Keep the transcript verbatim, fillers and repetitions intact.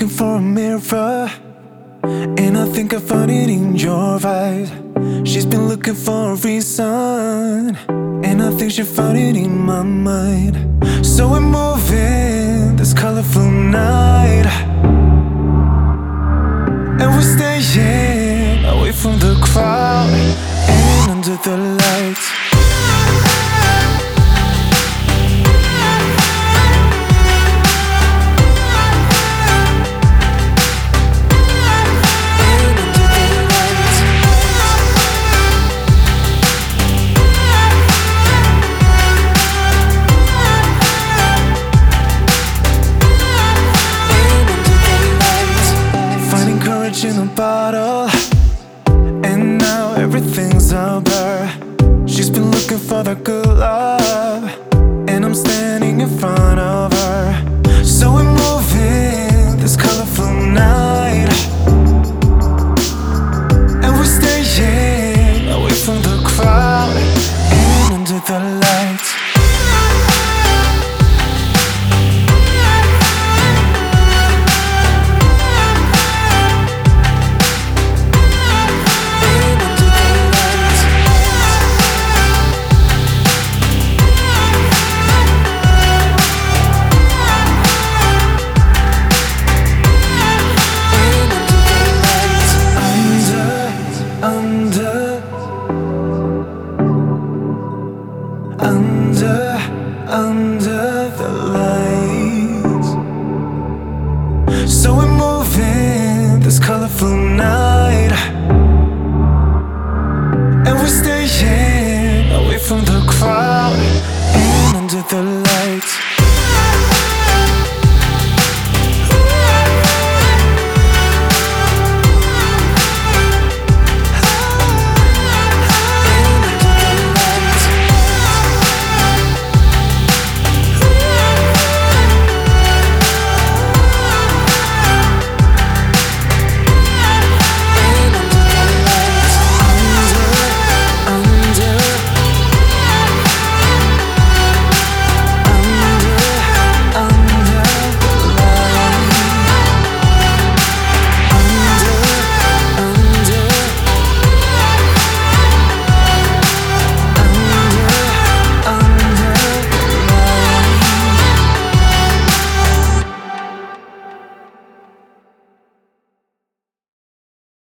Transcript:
looking for a mirror, and I think I found it in your eyes. She's been looking for a reason, and I think she found it in my mind. So we're moving this colorful night, and we're staying away from the crowd and under the lights. In a bottle, and now everything's about her. She's been looking for the good love, and I'm standing in front of her. So we're moving this colorful night, and we're staying away from the crowd and under the lights. Under, under the lights. So we're moving this colorful night, and we're staying away from the crowd and under the lights.